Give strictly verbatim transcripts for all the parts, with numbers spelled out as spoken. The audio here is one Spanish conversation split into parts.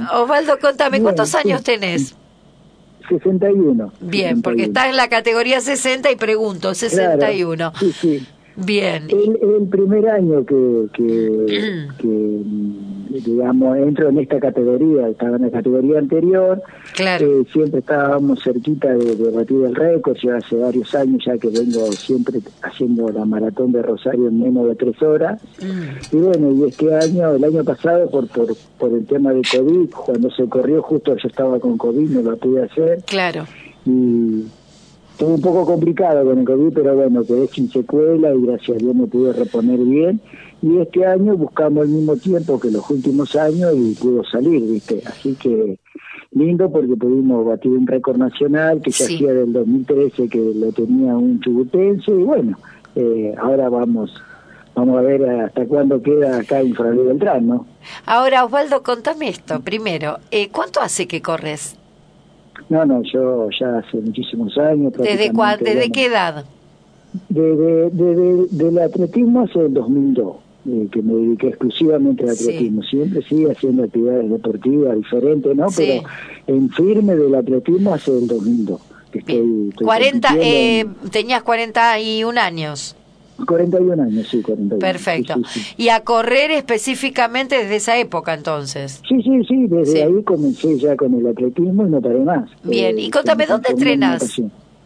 Osvaldo, contame, ¿cuántos Bueno, años sí, tenés? sesenta y uno. Bien, porque estás en la categoría sesenta y pregunto, sesenta y uno. Claro, sí, sí. Bien. El, el primer año que, que, que, digamos, entro en esta categoría, estaba en la categoría anterior, Claro. eh, siempre estábamos cerquita de, de batir el récord, ya hace varios años ya que vengo siempre haciendo la maratón de Rosario en menos de tres horas. Mm. Y bueno, y este año, el año pasado, por, por, por el tema de COVID, cuando se corrió, justo yo estaba con COVID, no lo pude hacer. Claro. Y estuvo un poco complicado con el COVID, pero bueno, quedé sin secuela y gracias a Dios me pude reponer bien. Y este año buscamos el mismo tiempo que los últimos años y pudo salir, ¿viste? Así que lindo porque pudimos batir un récord nacional que ya sí. hacía del dos mil trece que lo tenía un chubutense y bueno, eh, ahora vamos vamos a ver hasta cuándo queda acá en Fray Beltrán, ¿no? Ahora, Osvaldo, contame esto. Primero, eh, ¿cuánto hace que corres? No, no, yo ya hace muchísimos años. ¿Desde cuándo? ¿Desde bueno, qué edad? De, de, de, de, del atletismo hace el dos mil dos, eh, que me dediqué exclusivamente al atletismo. Sí. Siempre sigue haciendo actividades deportivas diferentes, ¿no? Sí. Pero en firme del atletismo hace el dos mil dos. Que estoy, estoy cuarenta, eh, en... tenías cuarenta y un años. cuarenta y un años, sí, cuarenta y uno. Perfecto. Sí, sí, sí. ¿Y a correr específicamente desde esa época entonces? Sí, sí, sí, desde sí. ahí comencé ya con el atletismo y no paré más. Bien, eh, y contame, ¿dónde entrenas?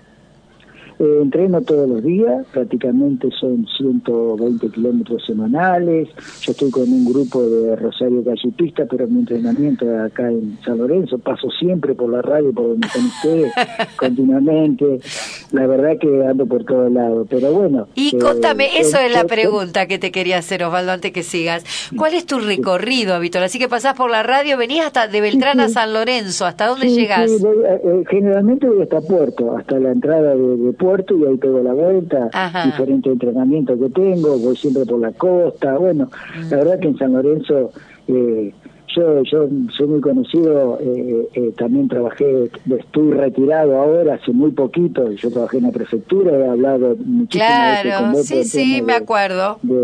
Eh, entreno todos los días, prácticamente son ciento veinte kilómetros semanales. Yo estoy con un grupo de Rosario Gallipista, pero mi entrenamiento es acá en San Lorenzo. Paso siempre por la radio, por donde están ustedes, continuamente. La verdad que ando por todos lados, pero bueno. Y eh, contame, eso son, es la son, pregunta que te quería hacer, Osvaldo, antes que sigas. ¿Cuál es tu recorrido habitual? Así que pasás por la radio, venís hasta de Beltrán sí, sí. a San Lorenzo. ¿Hasta dónde sí, llegás? Sí, voy, eh, generalmente voy hasta Puerto, hasta la entrada de, de Puerto y ahí pego la vuelta. Ajá. Diferentes entrenamientos que tengo, voy siempre por la costa. Bueno, mm. la verdad que en San Lorenzo eh, yo yo soy muy conocido, eh, eh, también trabajé, estoy retirado ahora hace muy poquito, yo trabajé en la prefectura, he hablado muchísimas claro, veces con vos. Sí, sí, de, me acuerdo. De,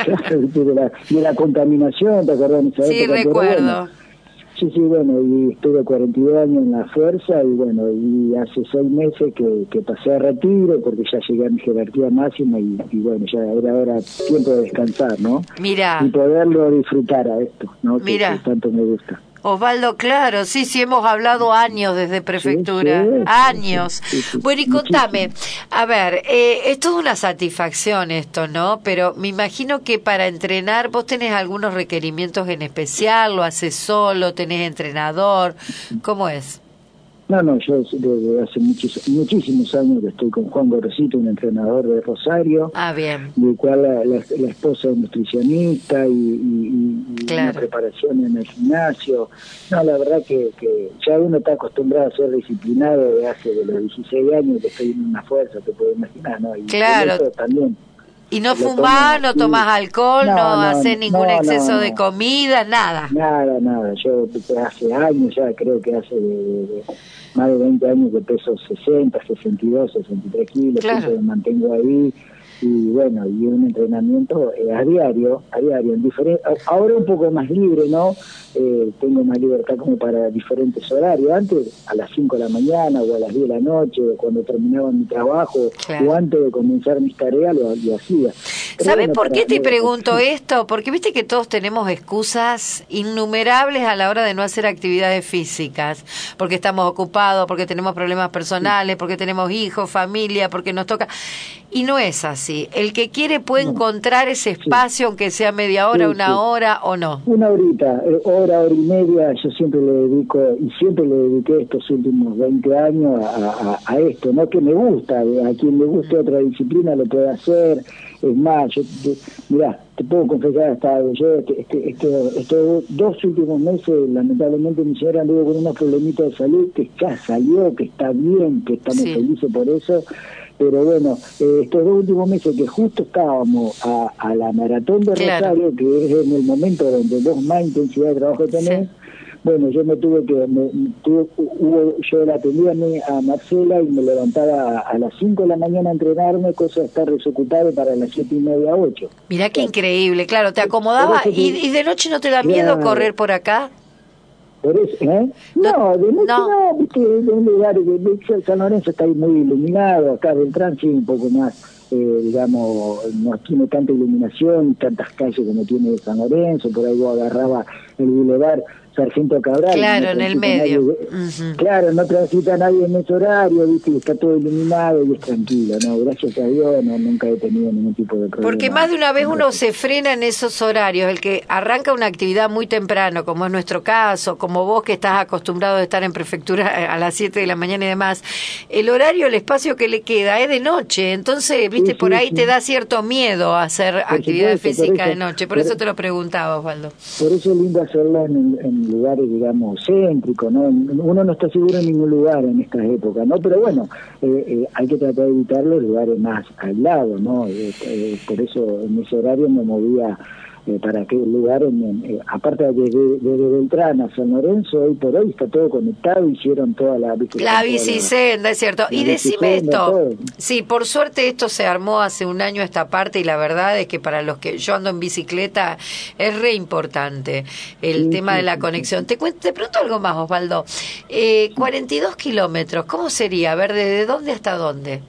de, de, la, de la contaminación, ¿te acordás? Sí, época? recuerdo. Sí, sí, bueno, y estuve cuarenta y dos años en la fuerza y bueno, y hace seis meses que, que pasé a retiro porque ya llegué a mi jerarquía máxima y, y bueno, ya era ahora tiempo de descansar, ¿no? Mira. Y poderlo disfrutar a esto, ¿no? Mira. Que, que tanto me gusta. Osvaldo, claro, sí, sí, hemos hablado años desde prefectura, sí, sí, años. Sí, sí, sí. Bueno, y contame, a ver, eh, es toda una satisfacción esto, ¿no? Pero me imagino que para entrenar vos tenés algunos requerimientos en especial, lo haces solo, tenés entrenador, ¿cómo es? No, no, yo desde hace muchos, muchísimos años que estoy con Juan Gorosito, un entrenador de Rosario. Ah, bien. Del cual la, la, la esposa es nutricionista y, y, y claro. Una preparación en el gimnasio. No, la verdad que, que ya uno está acostumbrado a ser disciplinado de hace de los dieciséis años que estoy en una fuerza, te puedes imaginar, ¿no? Y claro. Eso también. Y no fumás, no tomás alcohol, no, no, no haces ningún no, exceso no, de comida, nada. Nada, nada. Yo hace años, ya creo que hace de, de, de más de veinte años que peso sesenta, sesenta y dos, sesenta y tres kilos, claro. Siempre me mantengo ahí. Y bueno, y un entrenamiento eh, a diario, a diario, en diferente, ahora un poco más libre, ¿no? Eh, tengo más libertad como para diferentes horarios. Antes, a las cinco de la mañana o a las diez de la noche, cuando terminaba mi trabajo, claro. O antes de comenzar mis tareas, lo, lo hacía. ¿Sabes por qué te pregunto esto? Porque viste que todos tenemos excusas innumerables a la hora de no hacer actividades físicas, porque estamos ocupados, porque tenemos problemas personales, porque tenemos hijos, familia, porque nos toca... Y no es así. El que quiere puede no. encontrar ese espacio, sí. Aunque sea media hora, sí, una sí. hora o no. Una horita, eh, hora, hora y media, yo siempre le dedico, y siempre le dediqué estos últimos veinte años a, a, a esto, ¿no? Que me gusta, a quien le guste mm. otra disciplina lo puede hacer. Es más, yo, yo mirá, te puedo confesar hasta yo este, este, este, estos dos últimos meses, lamentablemente mi señora anduvo con unos problemitas de salud, que ya salió, que está bien, que estamos sí. felices por eso. Pero bueno, eh, estos dos últimos meses que justo estábamos a, a la maratón de claro. Rosario, que es en el momento donde vos más intensidad de trabajo tenés, sí. bueno, yo me tuve que, me, tuve, hubo, yo la atendía a Marcela y me levantaba a, a las cinco de la mañana a entrenarme, cosa de estar desocupado para las siete y media, ocho. Mirá qué claro. Increíble, claro, te acomodaba, y, y de noche no te da miedo claro. correr por acá. Por eso, ¿eh? No, de noche no, no viste, de un lugar, de, de, San Lorenzo está ahí muy iluminado, acá Beltrán sí un poco más, eh, digamos, no tiene tanta iluminación, tantas calles como tiene San Lorenzo, por ahí vos agarraba el bulevar Sargento Cabral. Claro, no en el medio. Nadie, uh-huh. Claro, no transita nadie en ese horario, viste, y está todo iluminado y es tranquilo, ¿no? Gracias a Dios no, nunca he tenido ningún tipo de problema. Porque más de una vez uno se frena en esos horarios, el que arranca una actividad muy temprano, como es nuestro caso, como vos que estás acostumbrado a estar en prefectura a las siete de la mañana y demás, el horario, el espacio que le queda es de noche, entonces, viste, sí, por ahí sí. te da cierto miedo a hacer por actividad supuesto, física eso, de noche, por, por eso te lo preguntaba, Osvaldo. Por eso es lindo hacerlo en, en lugares, digamos, céntricos, ¿no? Uno no está seguro en ningún lugar en estas épocas, ¿no? Pero bueno, eh, eh, hay que tratar de evitar los lugares más aislados, ¿no? Eh, eh, por eso en ese horario me movía eh, para aquel lugar, en, en, eh, aparte de desde de Beltrán a San Lorenzo, hoy por hoy está todo conectado, hicieron toda la... ¿viste? La bicisenda, es cierto. Y decime esto, todo. Sí, por suerte esto se armó hace un año esta parte y la verdad es que para los que yo ando en bicicleta es re importante el sí, tema sí, de la sí, conexión. Sí. Te, cuento, te pregunto algo más, Osvaldo. Eh, cuarenta y dos kilómetros, ¿cómo sería? A ver, ¿desde dónde hasta dónde?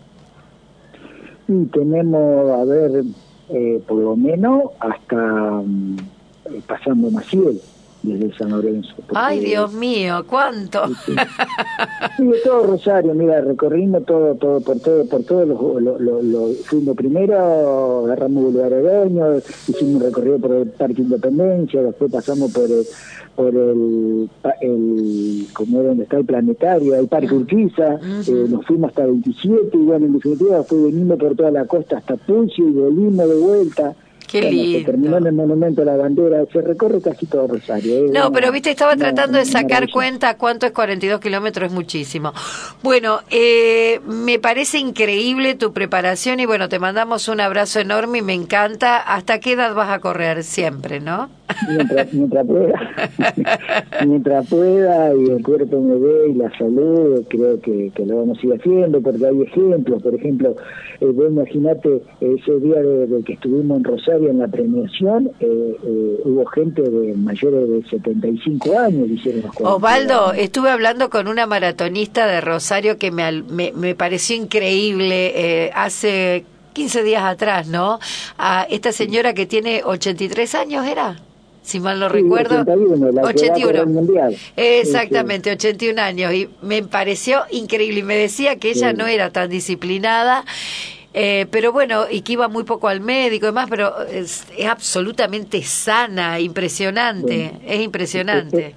Y tenemos, a ver... Eh, por lo menos hasta um, eh, pasando Maciel desde San Lorenzo. Porque, ay, Dios mío, ¿cuánto? Sí, sí, todo Rosario, mira, recorrimos todo, todo, por todo, por todos los, lo, lo, lo, fuimos primero, agarramos Boulevard Oreño, hicimos un recorrido por el Parque Independencia, después pasamos por el, por el, el como es donde está el planetario, el Parque Urquiza, uh-huh. eh, nos fuimos hasta veintisiete, y bueno, en definitiva fue venimos por toda la costa hasta Pulcio y volvimos de vuelta. Qué bueno, lindo. Se terminó en el Monumento a la Bandera, se recorre casi todo Rosario. ¿eh? No, una, pero viste, estaba una, tratando una, de sacar maravilla. cuenta cuánto es cuarenta y dos kilómetros, es muchísimo. Bueno, eh, me parece increíble tu preparación y bueno, te mandamos un abrazo enorme y me encanta. ¿Hasta qué edad vas a correr? Siempre, ¿no? Mientras, mientras pueda, mientras pueda y el cuerpo me dé y la salud, creo que, que lo vamos a ir haciendo, porque hay ejemplos, por ejemplo, eh, vos imaginate ese día de, de que estuvimos en Rosario en la premiación, eh, eh, hubo gente de mayores de setenta y cinco años que hicieron los cuarenta. Osvaldo, estuve hablando con una maratonista de Rosario que me, me, me pareció increíble, eh, hace quince días atrás, ¿no? A esta señora que tiene ochenta y tres años, ¿era? Si mal no sí, recuerdo, ochenta y uno, la ochenta y uno. Mundial. Exactamente, sí, sí. ochenta y un años, y me pareció increíble, y me decía que ella sí. no era tan disciplinada, eh, pero bueno, y que iba muy poco al médico y demás, pero es, es absolutamente sana, impresionante, sí. es impresionante.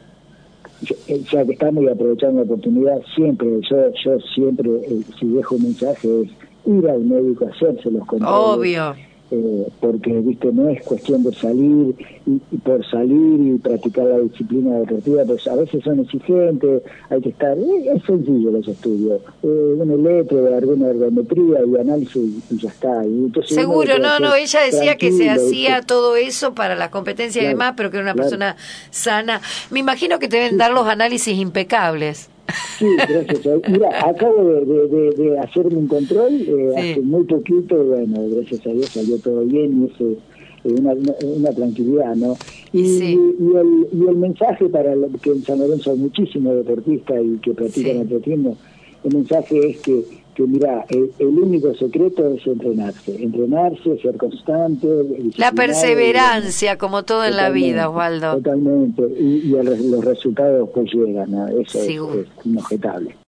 Ya que estamos aprovechando la oportunidad, siempre, yo, yo siempre, eh, si dejo un mensaje, es ir al médico, hacerse los controles. Obvio. Eh, porque viste no es cuestión de salir y, y por salir y practicar la disciplina deportiva, pues a veces son exigentes, hay que estar, eh, es sencillo los estudios, eh, un electro, alguna ergometría y análisis y, y ya está. Y entonces seguro, no, no, ella decía que se hacía ¿viste? todo eso para las competencias claro, y demás, pero que era una claro. persona sana. Me imagino que te deben sí. dar los análisis impecables. Sí, gracias. Mira, acabo de, de, de, de hacerme un control eh, sí. hace muy poquito, bueno, gracias a Dios salió todo bien y eso es una, una, una tranquilidad, ¿no? Y, sí. y, el, y el mensaje para lo, que en San Lorenzo hay muchísimos deportistas y que practican sí. atletismo, el mensaje es que, que mira, el, el único secreto es entrenarse, entrenarse, ser constante. La perseverancia, y, como todo en la vida, Osvaldo. Totalmente, y, y el, los resultados pues llegan, ¿no? Eso sí. es, es inobjetable.